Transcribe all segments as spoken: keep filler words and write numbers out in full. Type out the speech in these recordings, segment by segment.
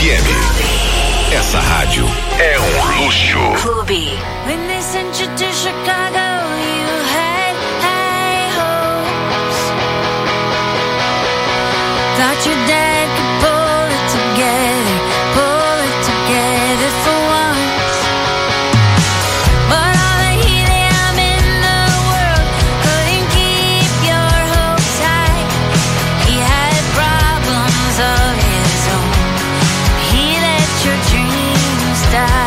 F M. Essa rádio é um luxo. Clube. When they sent you to Chicago, you had high hopes. Thought your dad could pull it together, pull it together for once. But all the helium in the world couldn't keep your hopes high. He had problems of his own. He let your dreams die.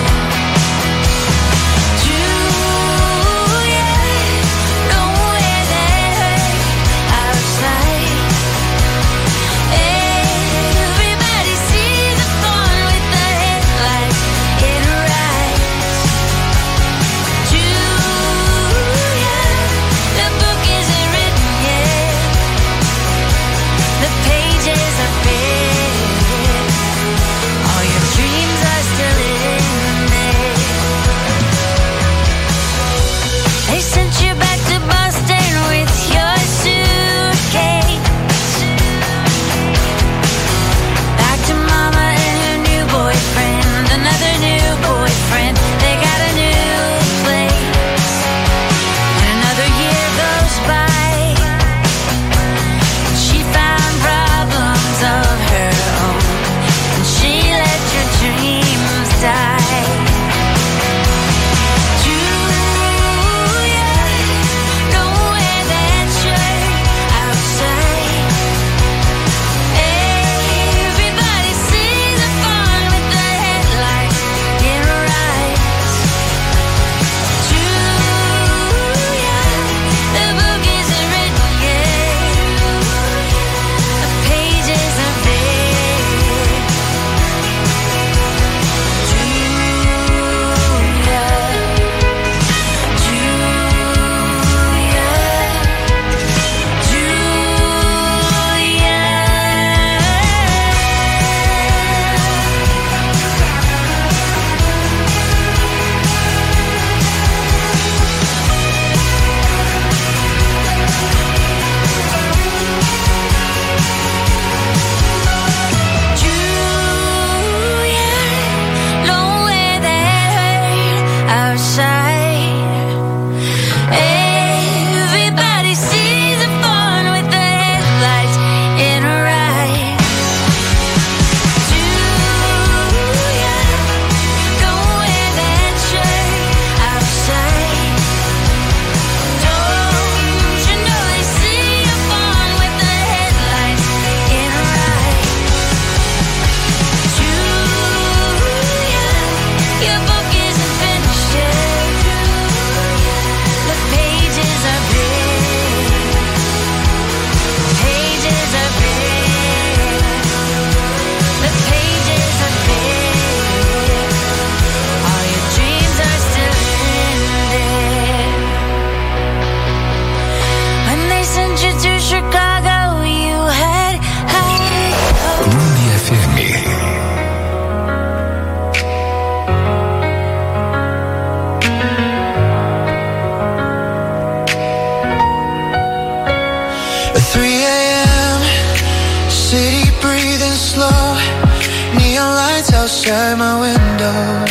outside my window.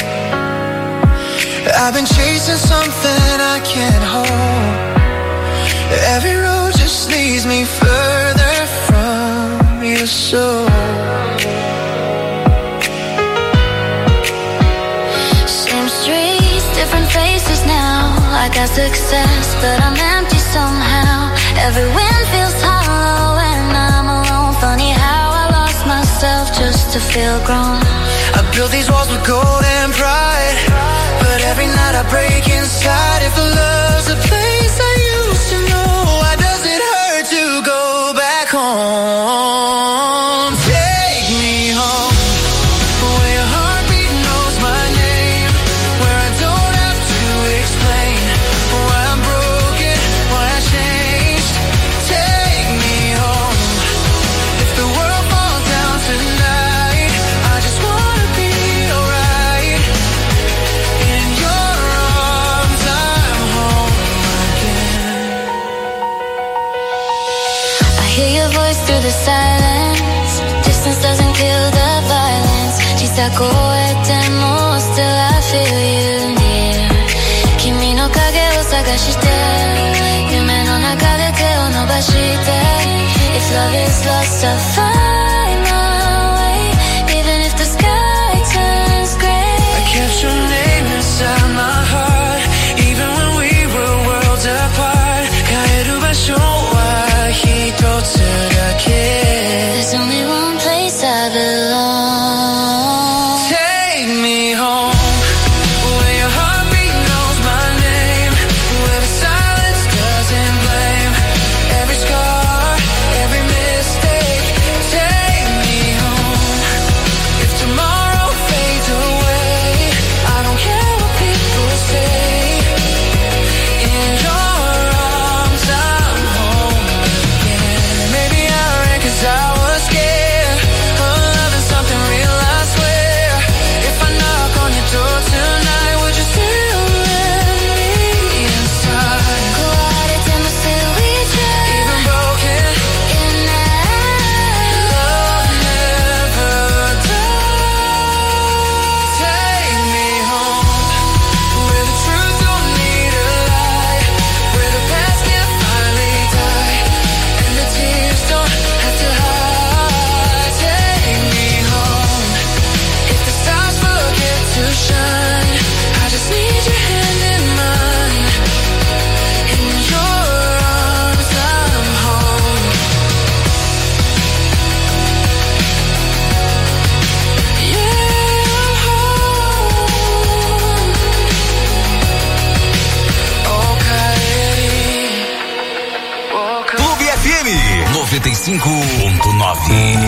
I've been chasing something I can't hold. Every road just leads me further from your soul. Same streets, different faces now. I got success, but I'm empty somehow. Every wind feels hollow when I'm alone. Funny how I lost myself just to feel grown. I built these walls with gold and pride, but every night I break inside. If love's a place I used to know, why does it hurt to go back home? Take me home, where your heartbeat knows my name, where I don't have to explain why I'm broken, why I changed. Take me home. If the world falls down tonight, I just wanna be alright. In your arms, I'm home again. I hear your voice through the silence. Distance doesn't kill the violence. た声でも Still I feel you near 君の影を探して夢の中で手を伸ばして If love is lost I'll find my way Even if the sky turns gray I kept your name inside my heart Even when we were worlds apart 帰る場所は一つだけ There's only one place I belong noventa e cinco ponto nove.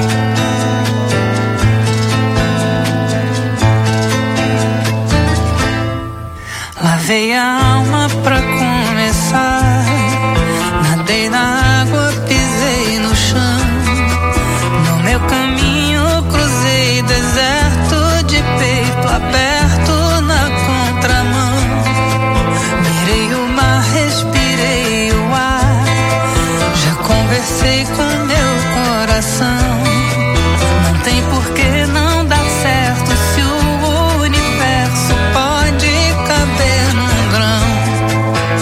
Lavei a alma pra começar. Nadei na água, pisei no chão. No meu caminho cruzei deserto de peito aberto na contramão. Mirei o mar, respirei o ar. Já conversei com meu coração. Não tem por que não dar certo se o universo pode caber num grão.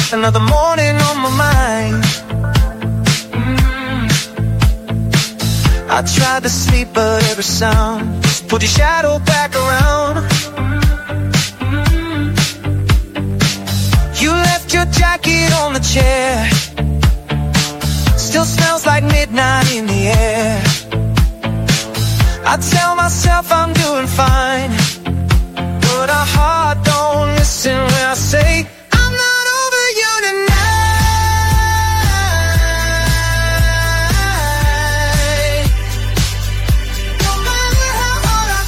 Another morning on my mind. I tried to sleep but every sound just pulled your shadow back around. You left your jacket on the chair. Still smells like midnight in the air. I tell myself I'm doing fine, but our heart don't listen when I say I'm not over you tonight. No matter how hard I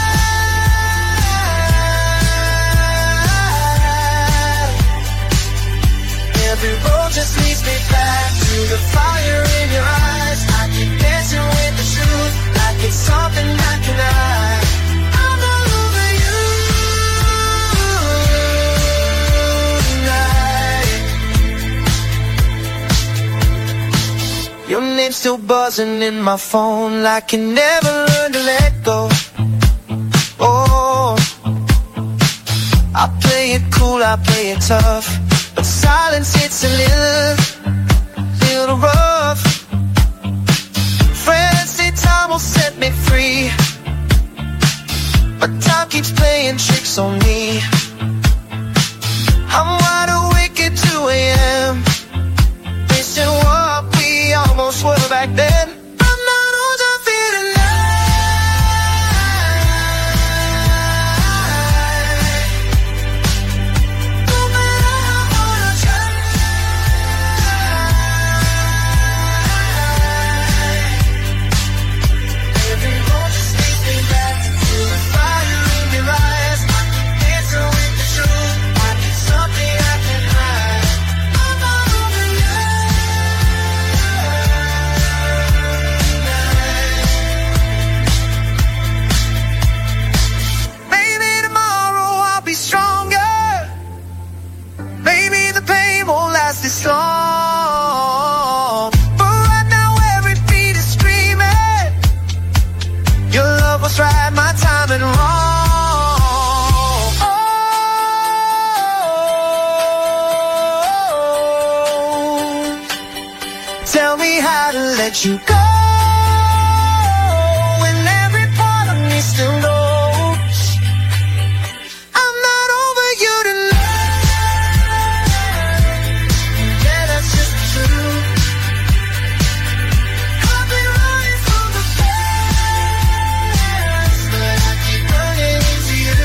try, every road just leads me back to the fire in your eyes. I keep dancing with the truth like it's something I can hide. I'm all over you tonight. Your name's still buzzing in my phone like you never learned to let go. Oh, I play it cool, I play it tough, but silence hits a little, little rough. Friends say time will set me free, but time keeps playing tricks on me. I'm wide awake at two a.m. missing what we almost were back then. I'm not all done feeling night. No matter how hard I try, every road just leads me back to the fire in your eyes. I keep dancing with the truth like it's something I can hide. I'm not over you tonight. Maybe tomorrow I'll be stronger. Maybe the pain won't last this long. But right now every beat is screaming. Your love was right, my timing wrong. Oh, tell me how to let you go when every part of me still knows I'm not over you tonight. Yeah, that's just the truth. I've been running from the past, but I keep running into you.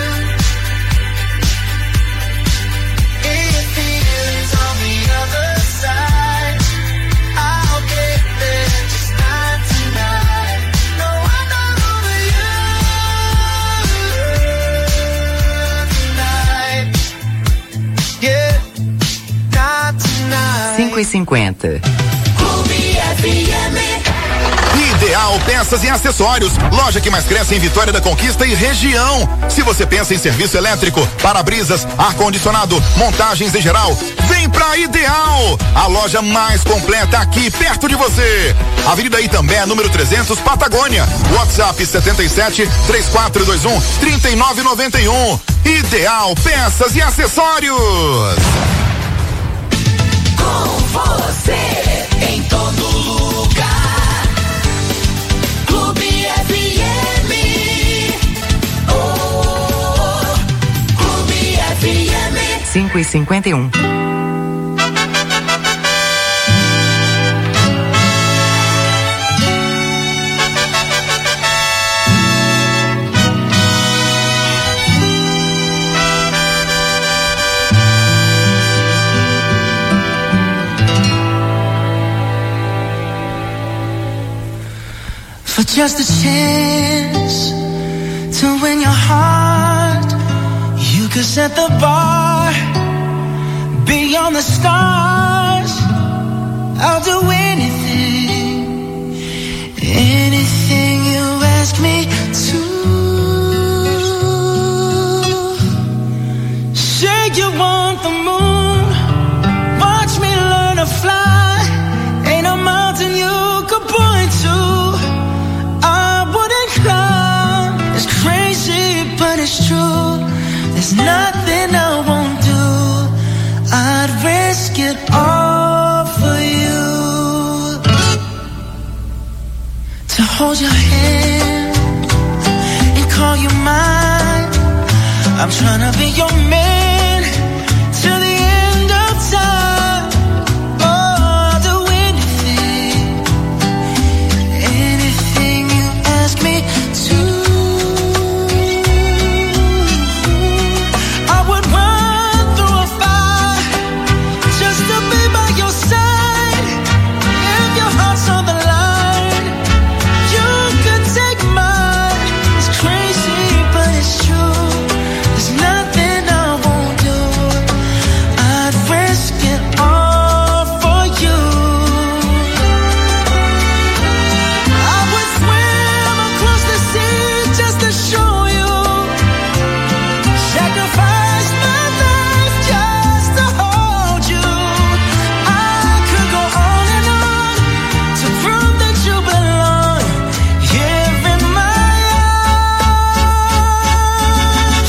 If feelings on the other side, I'll get there, just not tonight. No, I'm not over you tonight. Yeah, not tonight. cinco e cinquenta. Clube F M. Ideal Peças e Acessórios, loja que mais cresce em Vitória da Conquista e região. Se você pensa em serviço elétrico, para-brisas, ar-condicionado, montagens em geral, vem pra Ideal, a loja mais completa aqui perto de você. Avenida Itambé, número trezentos, Patagônia. WhatsApp setenta e sete, três quatro dois um, trinta e nove noventa e um. Ideal Peças e Acessórios. Com você em todo lugar. Clube F M. Oh, Clube F M. cinco e cinquenta e um. For just a chance to win your heart, you could set the bar beyond the stars. I'll do anything, anything you ask me to. Say you want the moon, watch me learn to fly. Ain't a mountain you could point to but it's true. There's nothing I won't do. I'd risk it all for you. To hold your hand and call you mine. I'm tryna be your man till the end of time. Oh, do anything, anything you ask me to. I would run through a fire just to be by your side. If your heart's on the line, you could take mine. It's crazy, but it's true. There's nothing I won't do. I'd risk it all for you. I would swim across the sea just to show you. Sacrifice my life just to hold you. I could go on and on to prove that you belong here in my arms.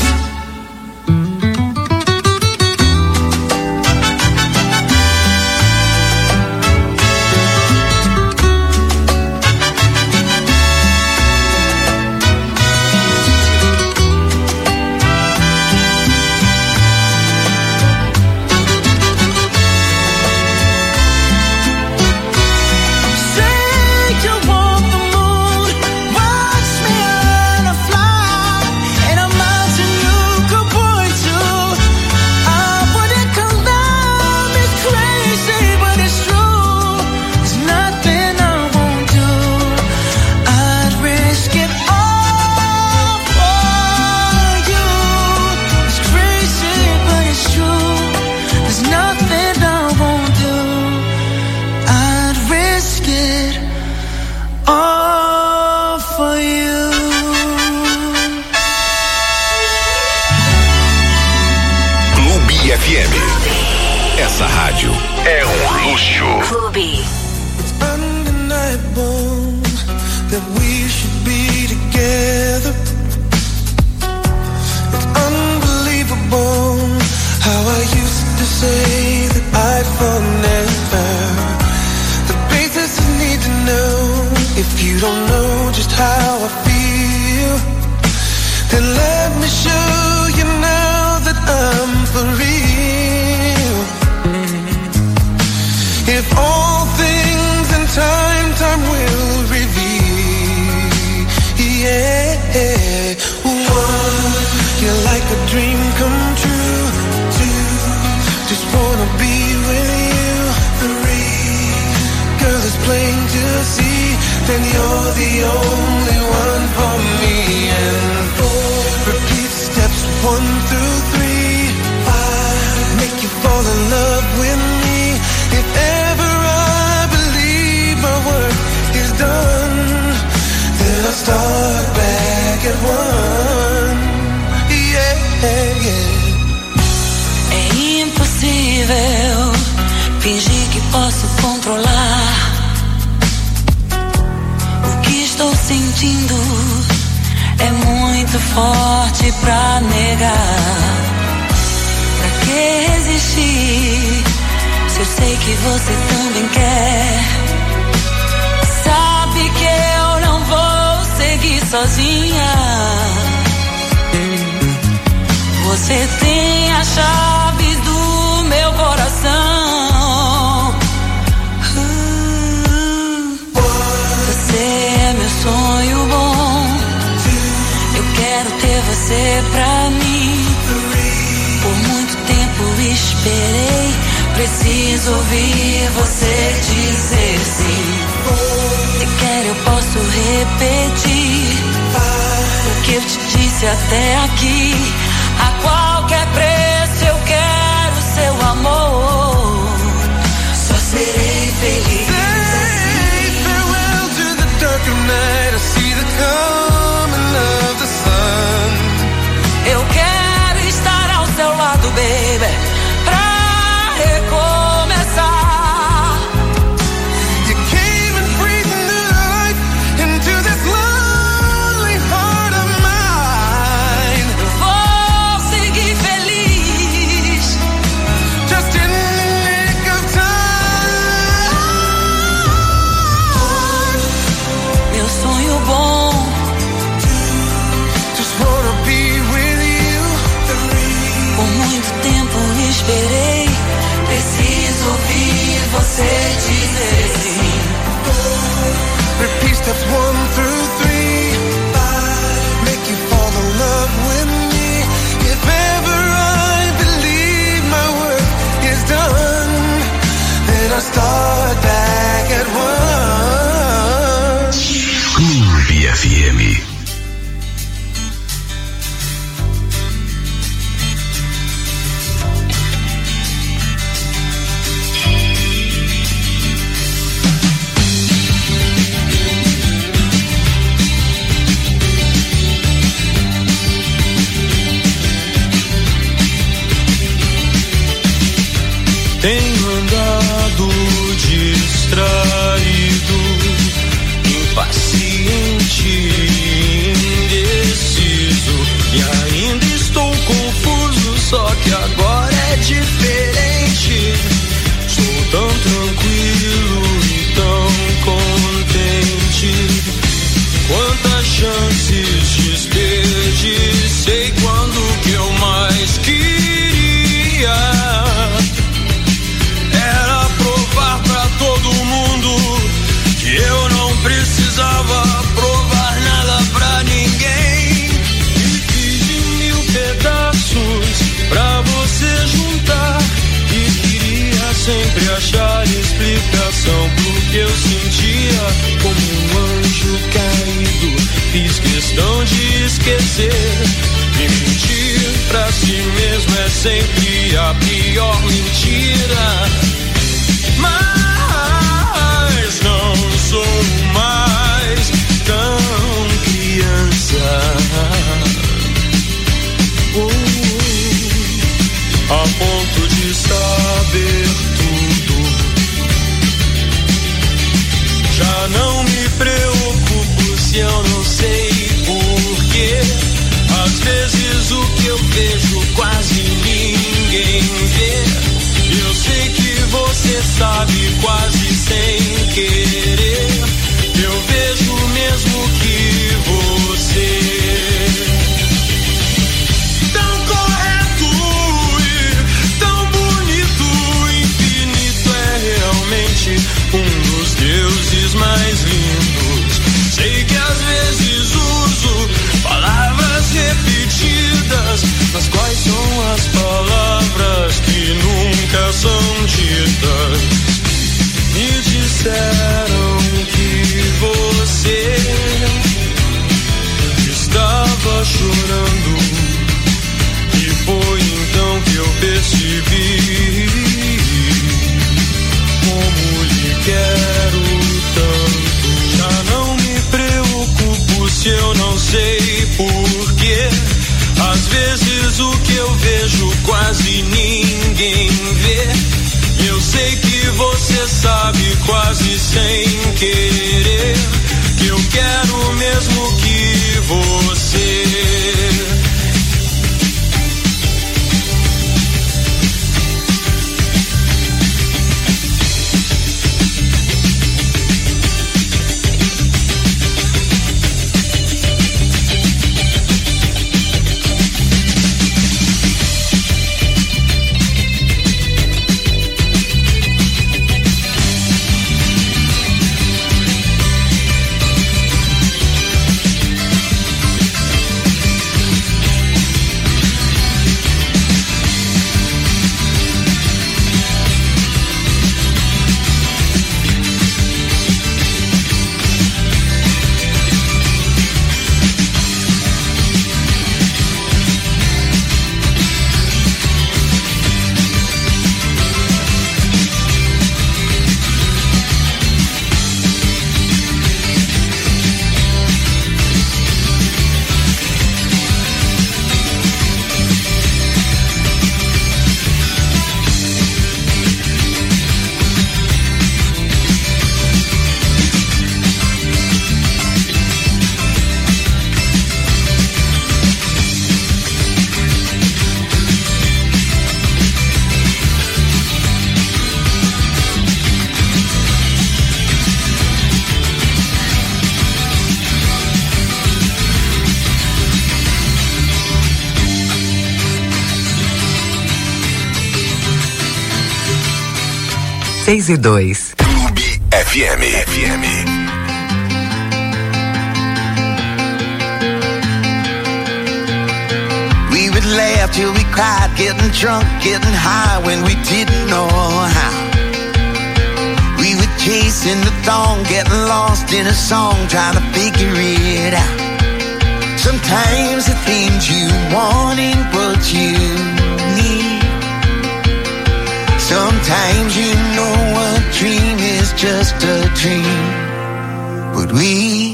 Say you want the moon, watch me learn to fly. Ain't a mountain you could point to I wouldn't climb. It's crazy, but it's true. There's nothing I won't do. I'd risk it all for you. It's crazy, but it's true. There's nothing I won't do. I'd risk it all for you. Clube F M. Essa rádio é um luxo. Clube. It's undeniable that we should be together. It's unbelievable how I used to say that I'd fall never. The basics need to know. If you don't know just how I feel, then let me show you now that I'm for real. If all things in time, time will reveal. Yeah. One, you're like a dream come true. Two, just wanna be with you. Three, girl, it's plain to see that you're the only one for me. And four, repeat steps one through three. Five, make you fall in love with me. If ever I believe my work is done, then I'll start back at one. Yeah, yeah. É impossível fingir que posso controlar o que estou sentindo. É muito forte pra negar. Pra que resistir se eu sei que você também quer? Sabe que eu não vou seguir sozinha. Você tem a chave do meu coração. Uh, Você é meu sonho bom. Eu quero ter você pra mim. Por muito tempo esperei. Preciso ouvir você dizer sim. Se quer eu posso repetir o que eu te disse até aqui. A qualquer preço eu quero seu amor. Só serei feliz. Say farewell to the dark of night. I see the coming of the sun. Eu quero estar ao seu lado, baby, pra recomeçar. You came and breathed new life into this lonely heart of mine. Vou seguir feliz. Just in wanna start back at one. Clube F M. Tenho andado distraído, impaciente, indeciso, e ainda estou confuso, só que agora é diferente. Sou tão tranquilo e tão contente. Quantas chances desperdicei quando que eu mais queria provar pra todo mundo que eu não precisava provar nada pra ninguém. E fiz de mil pedaços pra você juntar, e queria sempre achar explicação pro que eu sentia. Como um anjo caído, fiz questão de esquecer. E mentir pra si mesmo é sempre a pior mentira. Mas não sou mais tão criança, oh, a ponto de saber tudo. Já não me preocupo se eu não sei porquê. Às vezes o que eu vejo quase ninguém vê. Eu sei que você sabe quase sem querer. Eu vejo mesmo que você tão correto e tão bonito, infinito, é realmente um dos deuses mais lindos. Sei que às vezes uso palavras repetidas, mas quais são as palavras que nunca são ditas? Me disseram que você estava chorando, e foi então que eu percebi como lhe quero tanto. Já não me preocupo se eu não sei porquê. Às vezes o que eu vejo quase ninguém vê. Eu sei que você sabe quase sem querer que eu quero mesmo que você seis e dois. Clube F M. F M. We would laugh till we cried, getting drunk, getting high when we didn't know how. in the thong, getting lost in a song, trying to figure it out. Sometimes the things you want ain't what you need. Sometimes you know a dream is just a dream. But we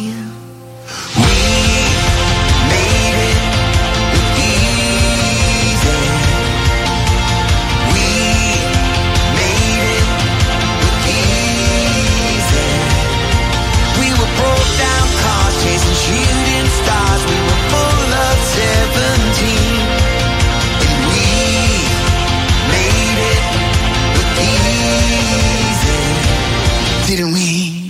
shooting stars, we were full of seventeen, and we made it look easy, didn't we?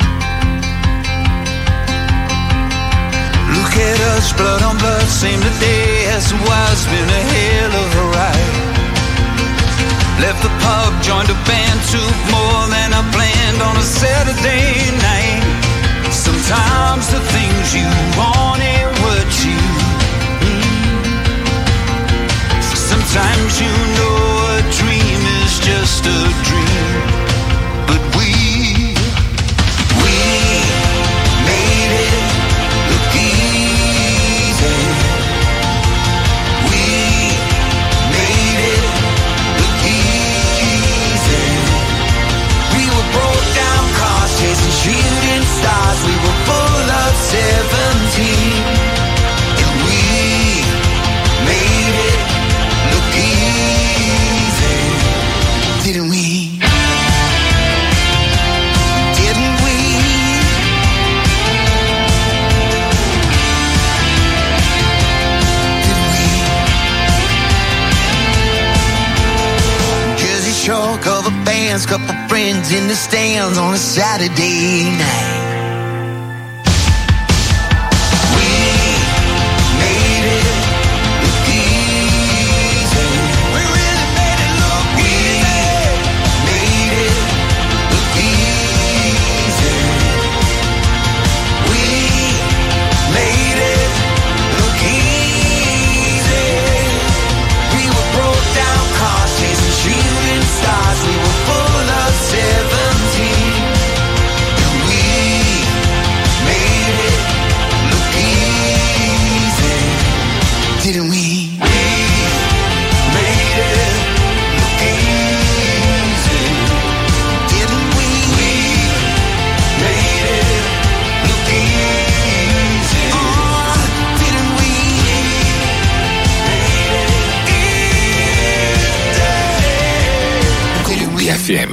Look at us, blood on blood, same today as it was, been a hell of a ride. Left the pub, joined a band, took more than I planned on a Saturday night. Sometimes the things you want ain't what you need. Sometimes you know a dream is just a dream. But we, we made it look easy. We made it look easy. We were broke down cars chasing shooting stars. We were full of seventeen, and we made it look easy, didn't we? Didn't we? Didn't we? Jersey Shore cover bands, couple friends in the stands on a Saturday night. Didn't we? F M.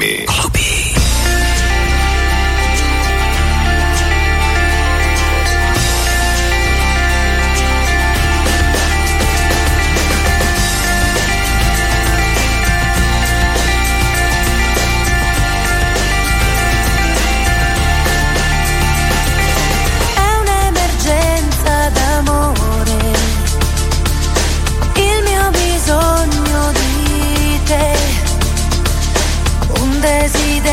Desiderio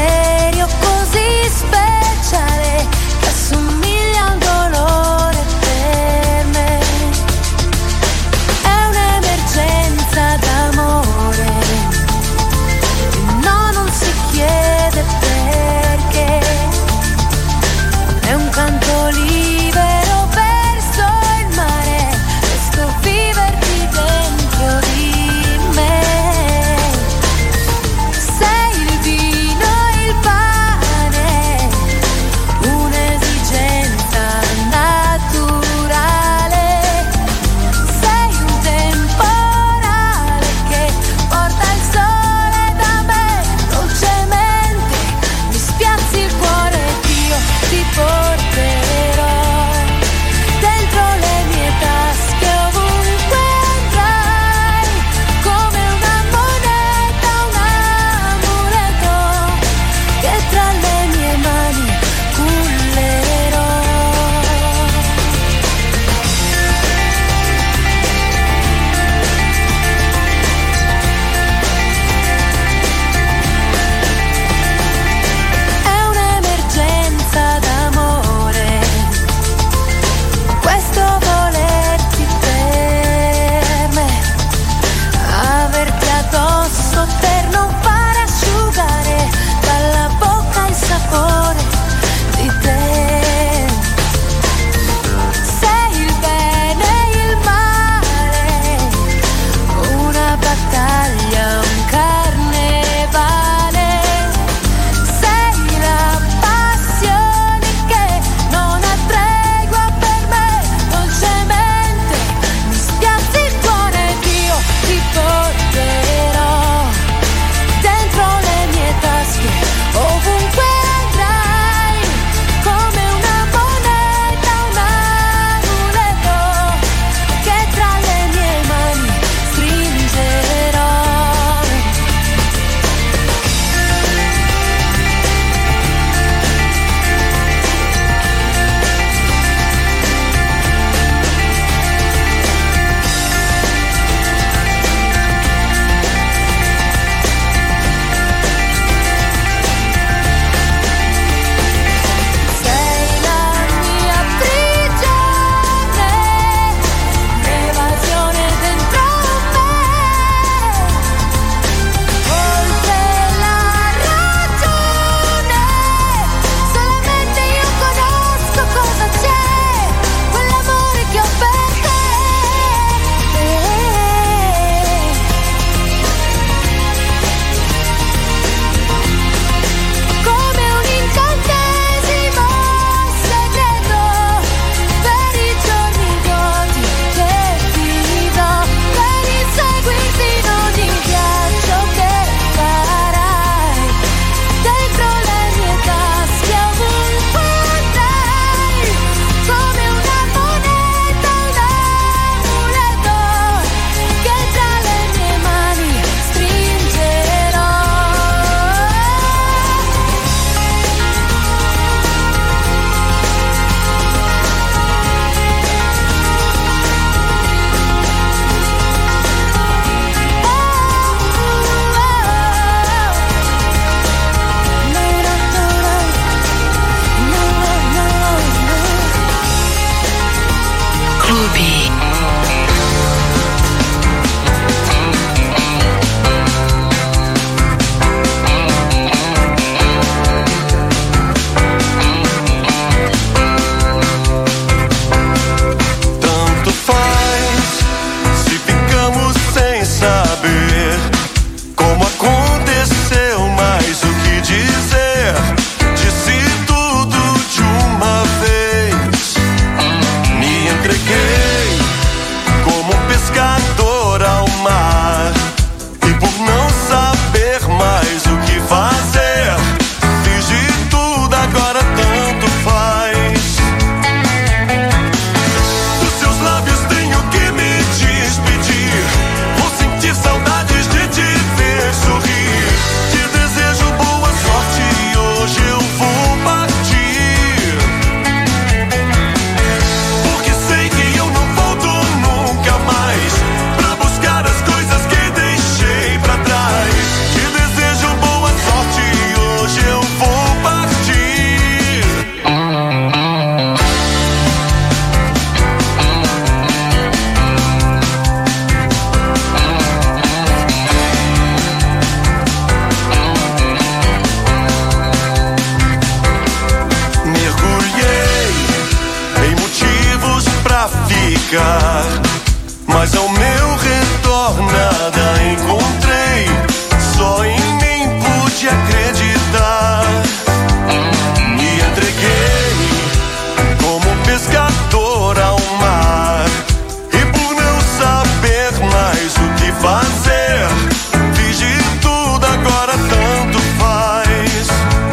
ficar, mas ao meu redor nada encontrei. Só em mim pude acreditar. Me entreguei como um pescador ao mar, e por não saber mais o que fazer, fiz de tudo, agora tanto faz.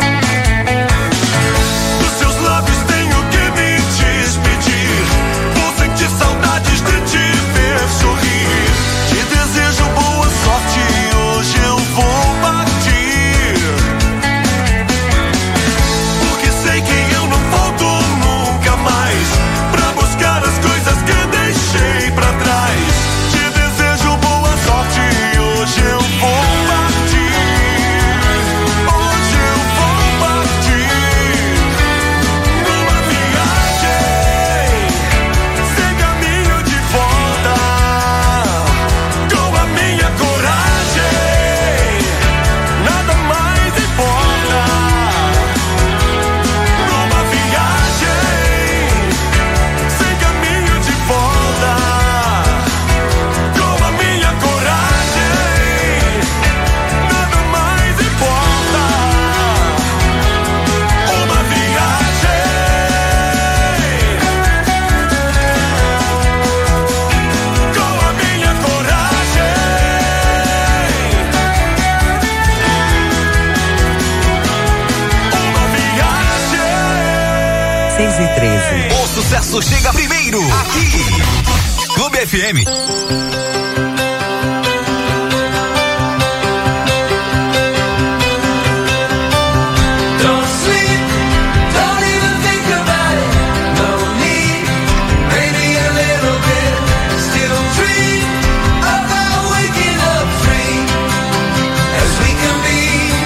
Dos seus lábios tenho que me despedir, vou sentir saudades de te ver sorrir. Te desejo boa sorte, hoje eu vou partir, porque sei que eu não volto nunca mais pra buscar as coisas que deixei pra trás. Te desejo boa sorte, hoje eu vou partir, hoje eu vou partir numa viagem sem caminho de volta. Com a minha coragem, nada mais importa. Numa viagem sem caminho de volta. Com a minha coragem, nada mais importa. Uma viagem. Com a minha coragem. Uma viagem. seis e treze. O sucesso chega primeiro aqui. Clube F M. Don't sleep, don't even think about it. No need, maybe a little bit. Still dream about waking up free as we can be.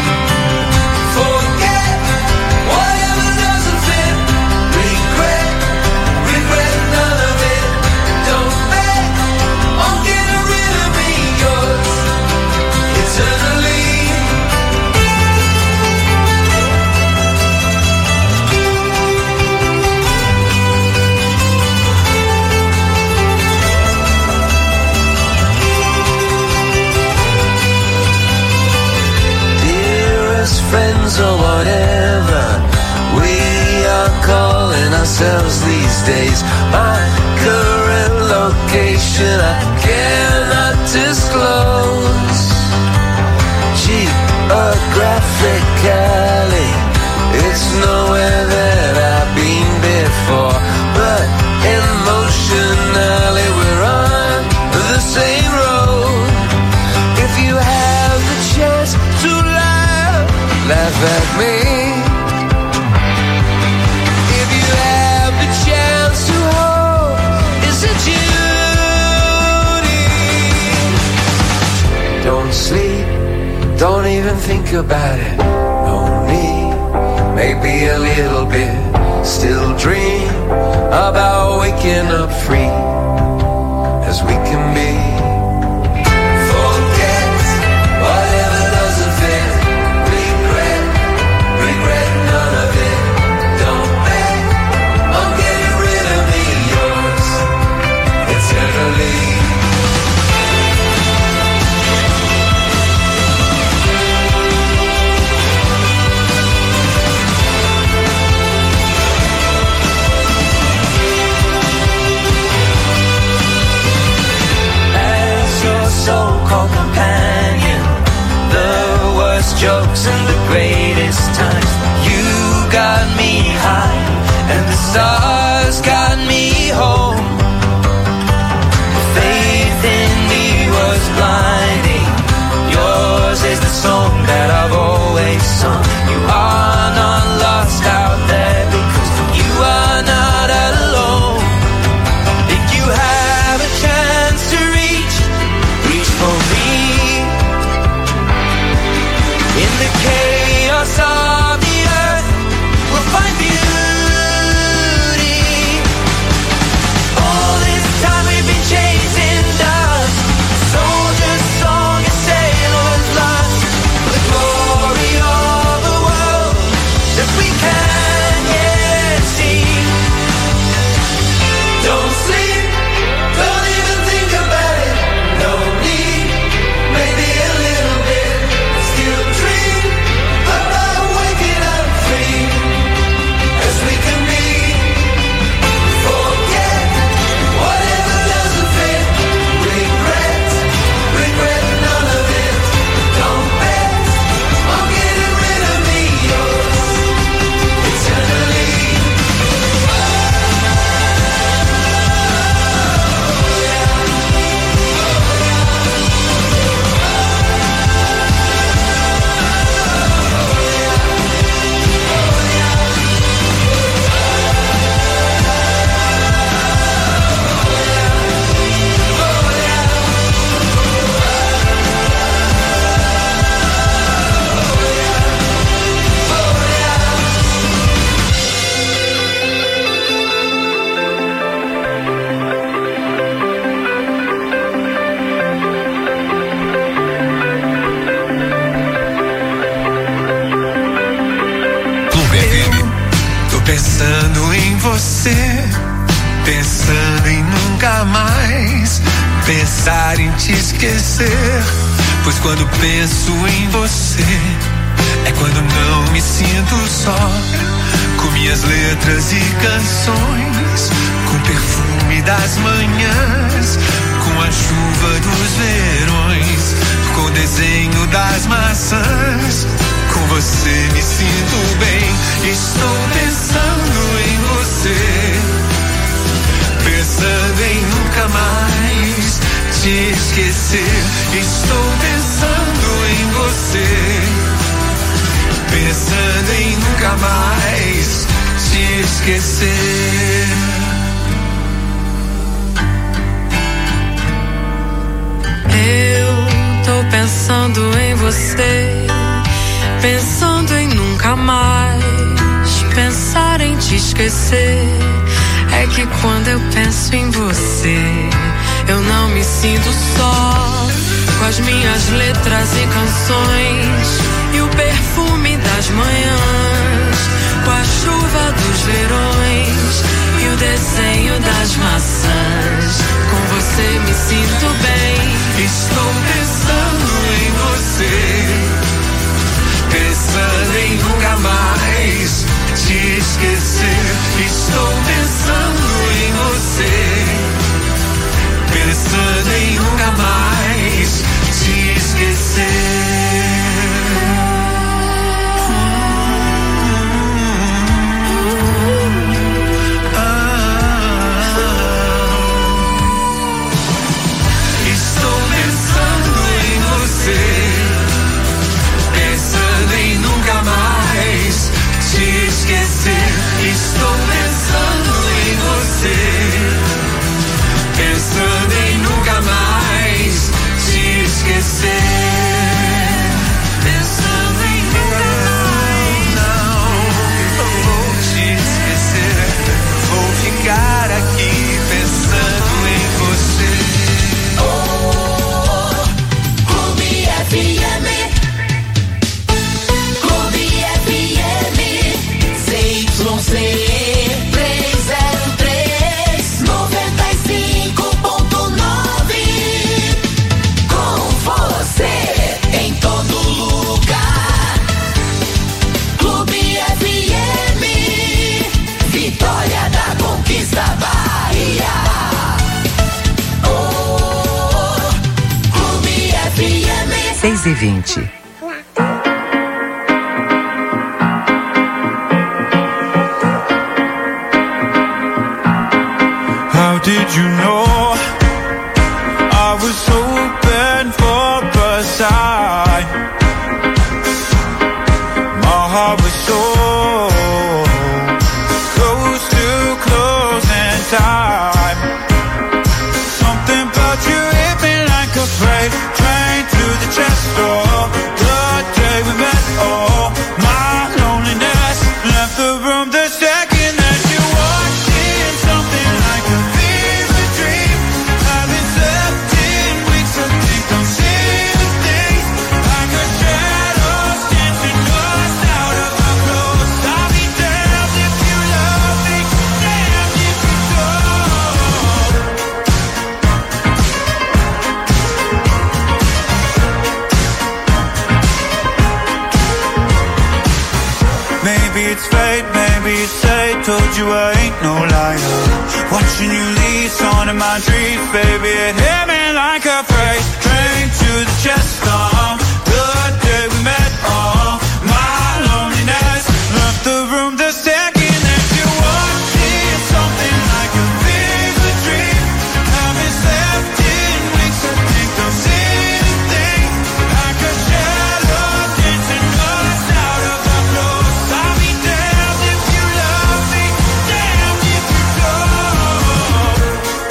Forget whatever doesn't fit. Regret, regret none of it. Don't bet on getting rid of me, yours eternally. Dearest friends or whatever we are calling ourselves these days, my current location I cannot disclose. Geographically, it's nowhere that I've been before, but emotionally we're on the same road. If you have the chance to laugh, laugh at me. If you have the chance to hold, is it you? Don't sleep, don't even think about it. No need, maybe a little bit. Still dream about waking up free as we can be. Forget whatever doesn't fit. Regret, regret none of it. Don't bet on getting rid of me, yours eternally. As your so-called companion, the worst jokes and the greatest times. You got me high, and the stars got me home. Faith in me was blinding. Yours is the song that I've always sung. You are not lost out there because you are not alone. If you have a chance to reach, reach for me. In the chaos of você, pensando em nunca mais pensar em te esquecer. Pois quando penso em você, é quando não me sinto só, com minhas letras e canções, com o perfume das manhãs, com a chuva dos verões, com o desenho das maçãs. Com você me sinto bem, estou pensando em você, pensando em nunca mais te esquecer. Estou pensando em você, pensando em nunca mais te esquecer. Eu tô pensando em você, pensando em nunca mais pensar em te esquecer. É que quando eu penso em você, eu não me sinto só, com as minhas letras e canções, e o perfume das manhãs, com a chuva dos verões, e o desenho das maçãs. Com você me sinto bem. Estou pensando em você, pensando em nunca mais te esquecer. Estou pensando em você, pensando em nunca mais te esquecer. Estou pensando em você, pensando em nunca mais te esquecer. Estou pensando em você, pensando em nunca mais te esquecer. Pensando em nunca mais. Não, não vou te esquecer. Vou ficar aqui pensando em você. Oh, Clube F M. Clube F M. Z Y C trezentos e três, noventa e cinco ponto nove. Com você em todo lugar. Clube F M. Vitória da Conquista, Bahia. Oh, Clube F M. seis e vinte. How did you know I was open for a sign? My heart was so close to closing time. Something about you hit me like a freight train through the chest door. The day we met, oh, my loneliness left the room the second that you walked in. Something like a fever dream. Haven't slept in weeks, I think I'm seeing the things like a shadow dancing us out of our clothes. I'll be damned if you love me, damned if you don't. Maybe it's fate, maybe it's fate. Told you I ain't no liar. Watching you leave, on in my dreams, baby. It hit me like a freight train to the chest. Uh, the day we met, uh, my loneliness left the room the second that you walked in. Something like a fever dream. Haven't slept in weeks, I think I'm seeing the things like a shadow dancing us out of our clothes. I'll be damned if you love me, damned if you don't.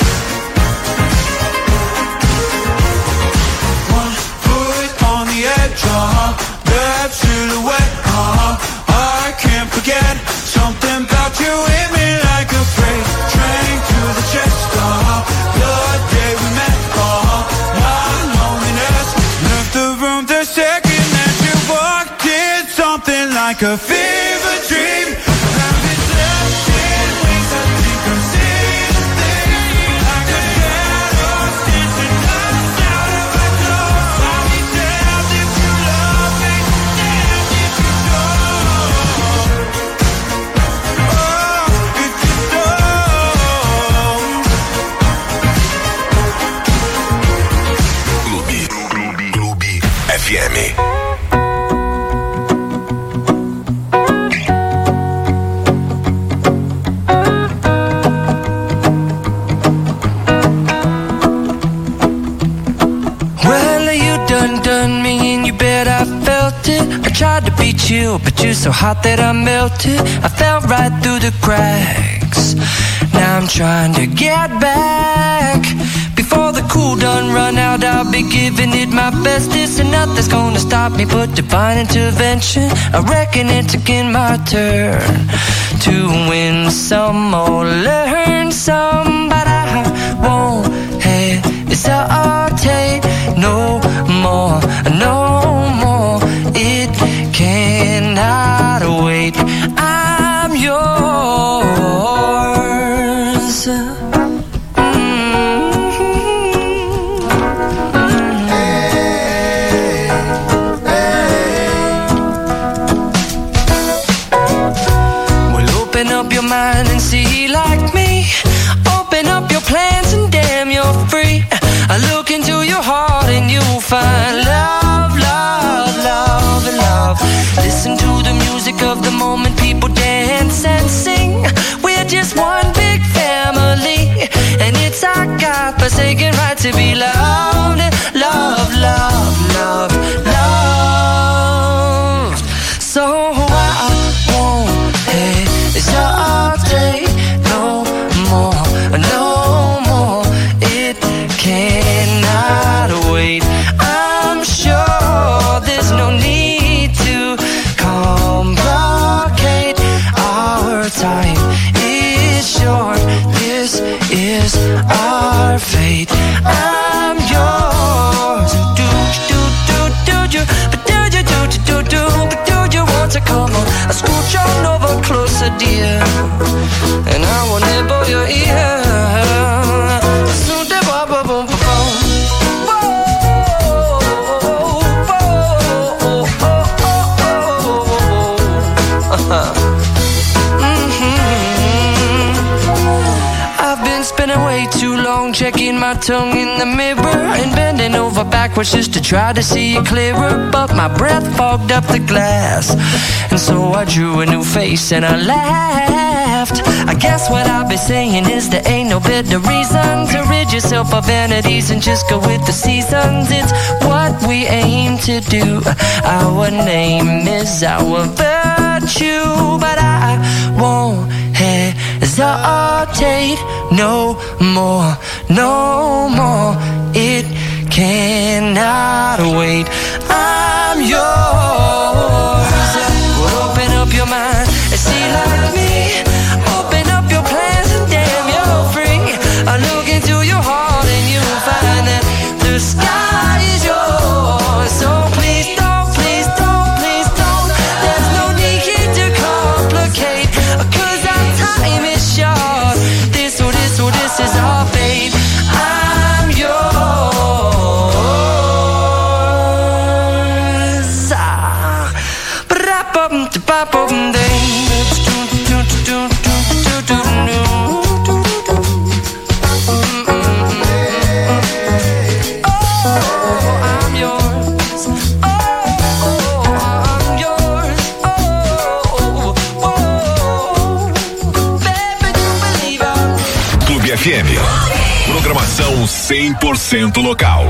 One foot on the edge, uh-huh, that silhouette, uh-huh, I can't forget. Something about you hit me like a freight train to the chest, uh-huh, the day we met, uh-huh, my loneliness left the room the second that you walked in. Something like a fever dream. Haven't slept in weeks, I with you, but you're so hot that I melted. I fell right through the cracks. Now I'm trying to get back. Before the cool done run out, I'll be giving it my bestest, and nothing's gonna stop me but divine intervention. I reckon it's again my turn to win some or learn some, but I won't hesitate no more, no more. It cannot wait. I'm yours. Mind and see like me. Open up your plans and damn, you're free. I look into your heart and you'll find love, love, love, love. Listen to the music of the moment, people dance and sing. We're just one big family, and it's our God-forsaken right to be loved. Love, love, love, love. So I won't hesitate no more, no more. It cannot wait. I'm sure there's no need to complicate. Our time is short. This is our fate. I'm yours. Do do do do do, but do do do do do, but do you want to come on? I scooch on over closer, dear, and I will nibble your ear. I've been spinning way too long, checking my tongue in the mirror and bending over backwards just to try to see it clearer, but my breath fogged up the glass, and so I drew a new face and I laughed. I guess what I'll be saying is there ain't no better reason to rid yourself of vanities and just go with the seasons. It's what we aim to do. Our name is our virtue, but I won't hesitate no more, no more. It cannot wait. I'm yours. Well, open up your mind and see like me. Open up your plans and damn, you're free. I look into your heart and you'll find that the sky is yours. So please don't, please don't, please don't. There's no need here to complicate, 'cause our time is short. This or this or this is our fate. I'm yours. Ah, Clube F M. Programação cem por cento local.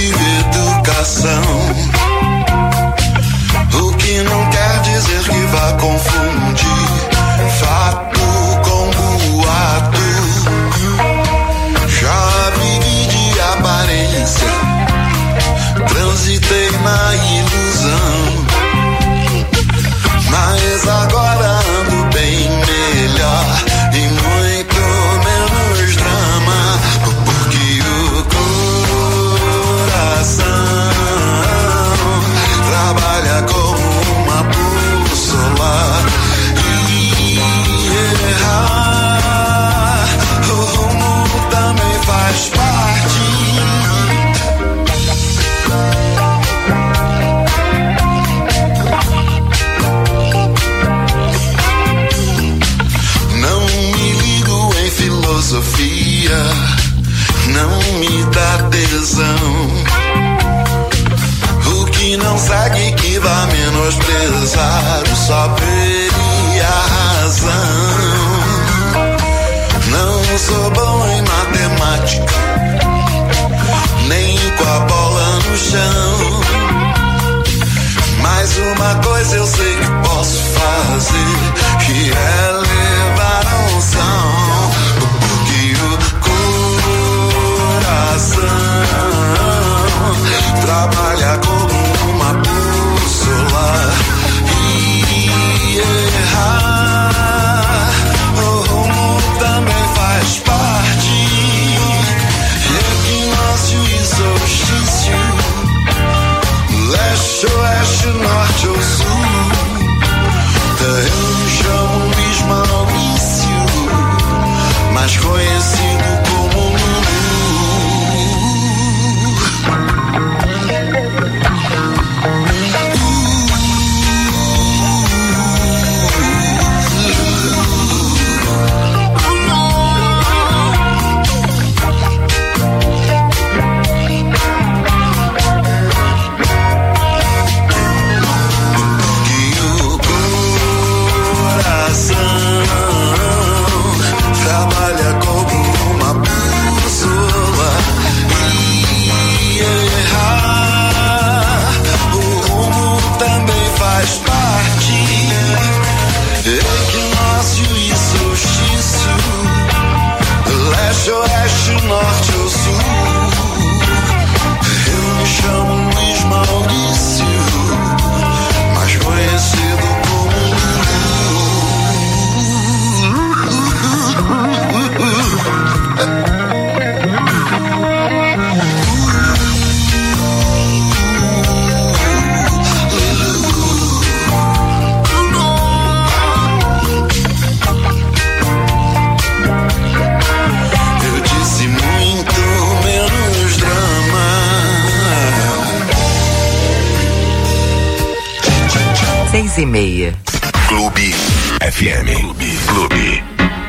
O que não quer dizer que vai dia não me dá tesão. O que não segue que vai menosprezar o saber e a razão. Não sou bom em matemática, nem com a bola no chão. Mas uma coisa eu sei que posso fazer, que é levar a unção. Porque o coração trabalha como uma bússola e errar o rumo também faz parte. Equinócio e solstício, leste, oeste, norte ou sul. Eu me chamo Luiz Maurício, mais conhecido como Lulu. Trabalha como uma bússola e errar o rumo também faz parte. Equinócio e solstício, leste, oeste, norte ou sul. Eu me chamo Luiz Maurício, mais conhecido como eu disse muito menos drama. Seis e meia. Clube F M. Clube. Clube.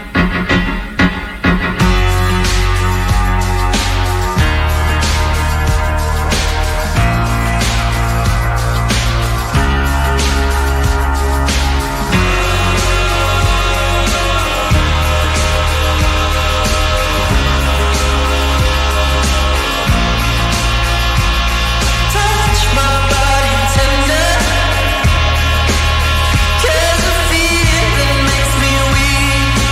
Touch my body tender, 'cause the feeling makes me weak.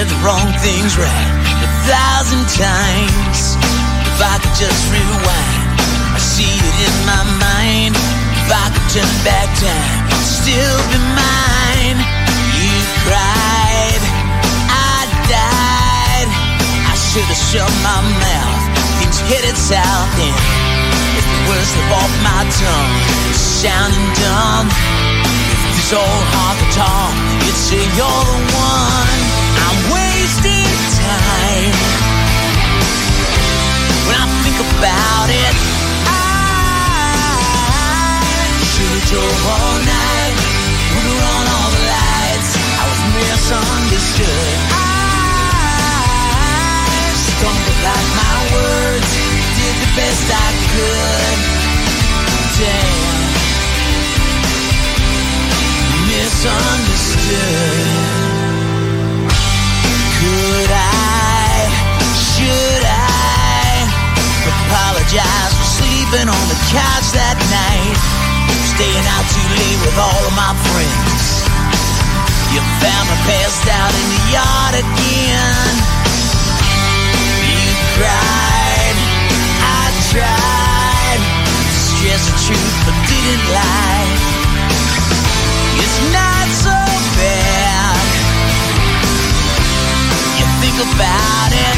said the wrong things right a thousand times. If I could just rewind, I see it in my mind. If I could turn back time, I'd still be mine. You cried, I died. I should have shut my mouth. Things headed south and if the words slip off my tongue, it's sounding dumb. If this old heart could talk, it'd say you're the one. I'm wasting time. When I think about it, should've drove all night, put on all the lights. I was misunderstood. I stumbled like my words, did the best I could. Damn, misunderstood. Could I, should I apologize for sleeping on the couch that night? Staying out too late with all of my friends. Your family passed out in the yard again. You cried, I tried to stress the truth but didn't lie. It's not so bad. You think about it.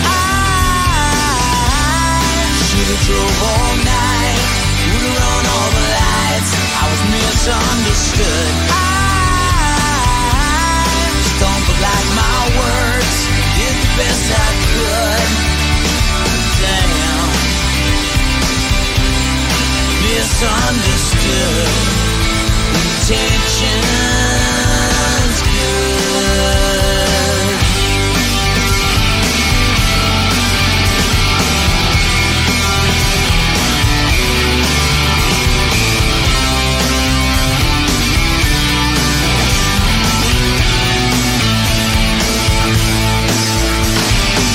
I should've drove all night, would've run all the lights. I was misunderstood. I stumbled like my words, did the best I could. Damn, misunderstood. Intention